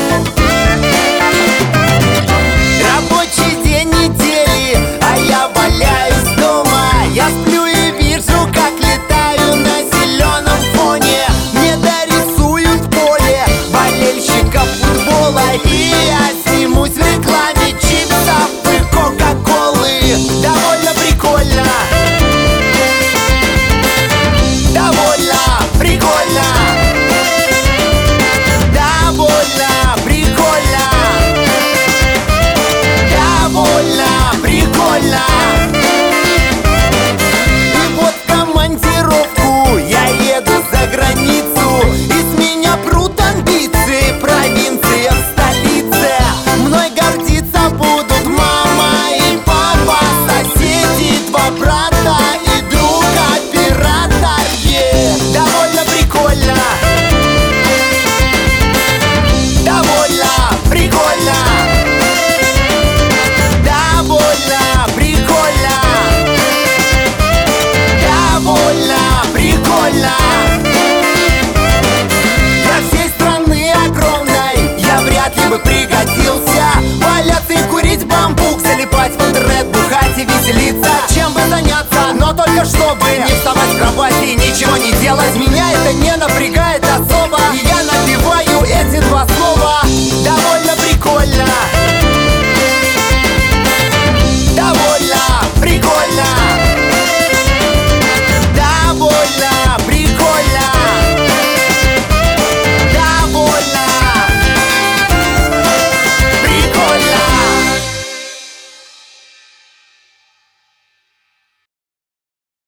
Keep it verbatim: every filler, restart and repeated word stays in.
Рабочий день недели, а я валяюсь дома. Я сплю и вижу, как летаю на зеленом фоне. Мне дорисуют в поле болельщиков футбола, и я снимусь в рекламе чипсов и кока-колы. Довольно прикольно, довольно прикольно, довольно прикольно, довольно прикольно. И вот в командировку я еду за границу, и с меня прут амбиции, провинция в столице. Мной гордиться будут мама и папа, соседи, два брата и друг оператор. Е, довольно прикольно, довольно прикольно, довольно прикольно, довольно прикольно. Для всей страны огромной я вряд ли бы пригодился. Валяться и курить бамбук, залипать в интернет, бухать и веселиться. Чем бы заняться, но только чтобы не вставать с кровати и ничего не делать. Меня это не напрягает особо, и я напеваю эти два слова. Довольно